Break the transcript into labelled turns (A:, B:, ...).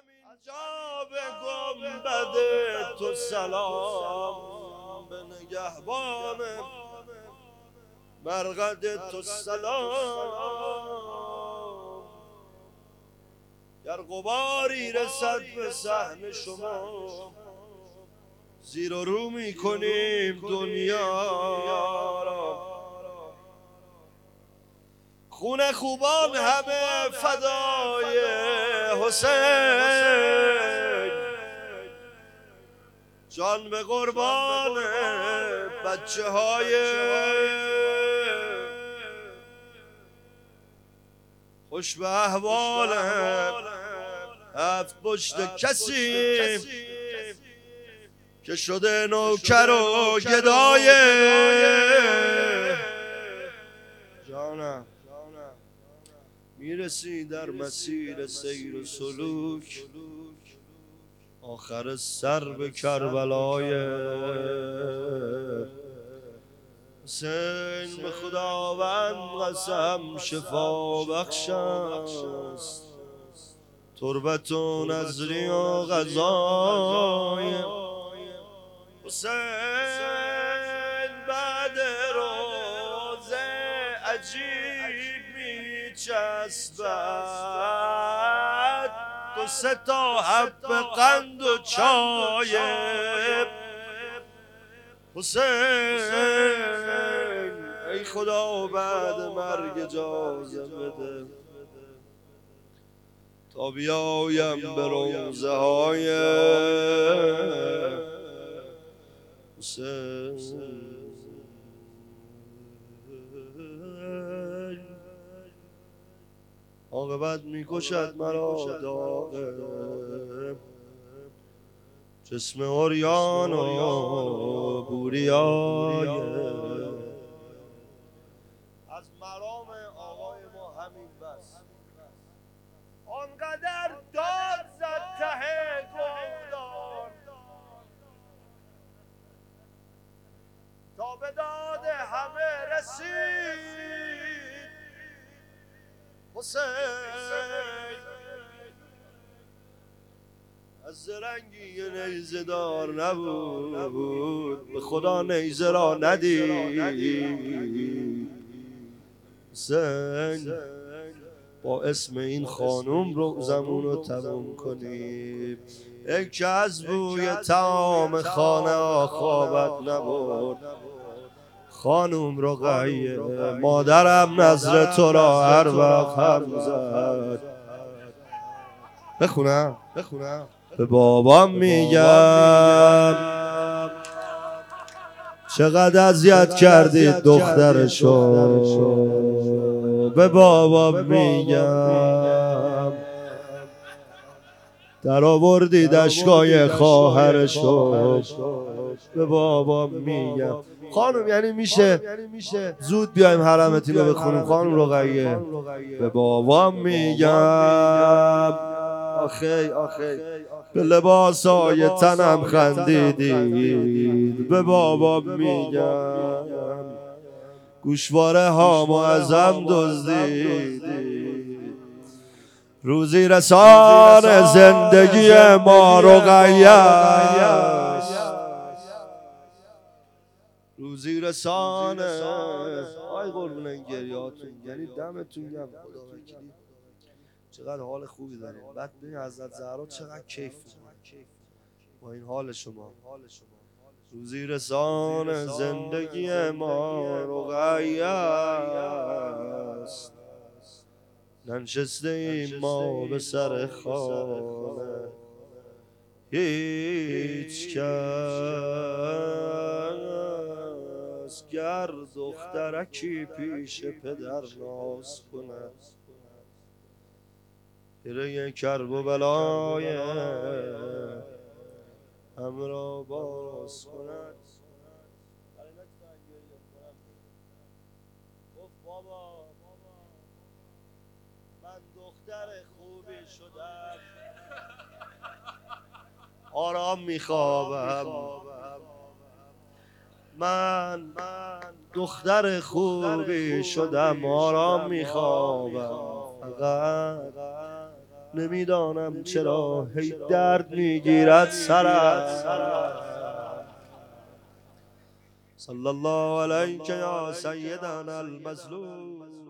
A: جا به گنبد تو سلام، به نگهبان مرقد تو سلام. گر غباری رسد به صحن شما، زیر و رو میکنیم دنیا را. خون خوبان همه فدای حسین، جان به قربان بچه های خوش به احوال هفت پشت کسی که شده نوکر و گدای جانم. میرسی در مسیر سیر و سلوک، آخر سر به کربلای حسین. به خداوند قسم شفا بخش است، تربت و نذری و غذای حسین. بعد روزه عجیب میچسبد، دو سه تا حب قند و چای حسین. ای خدا بعد مرگ اجازه بده تا بیایم به روزه های حسین. عاقبت میکشد مرا داغ جسم عریان و بوریای. از مرام آقای ما همین بس، آنقدر داد زد ته گفتار تا به داد همه رسید حسین. از زرنگی نیزه دار نبود، به خدا نیزه را ندید حسین. با اسم این خانوم رو زمون رو تموم کنیم. ای که از بوی طعام خانه خوابت نبود، خانوم رقیه مادرم نظر تو را هر وقت هم زد. بخونم به بابام میگم چقدر اذیت کردید دخترشو. به بابام میگم در آوردید اشکای خواهرشو. به بابام میگم خانم یعنی میشه زود بیایم حرمتین رو بخونیم خانم رقیه. به بابام میگم آخی به لباسای تنم خندیدید. به بابام میگم گوشواره هامو ازم دزدیدید. روزی رسان زندگی ما رقیه، روزی رسانه. آی قربون این گریاتون، یعنی دمتون گرم خدا وکیلی. چقدر حال خوبی داریم. بعد ببین حضرت زهرا چقدر کیف با این حال شما. روزی رسان زندگی ما رقیه است، ننشسته ایم ما به سر خانه، هیچ کس گر دخترکی پیش پدر ناز کند، گره کرب و بلای همرا باز کند. گفت بابا من دختر خوبی شدم، آرام میخوابم. من دختر خوبی شدم، آرام میخوابم. فقط نمیدانم چرا هی درد میگیرد سرم. صلی الله علیک یا سیدنا المظلوم.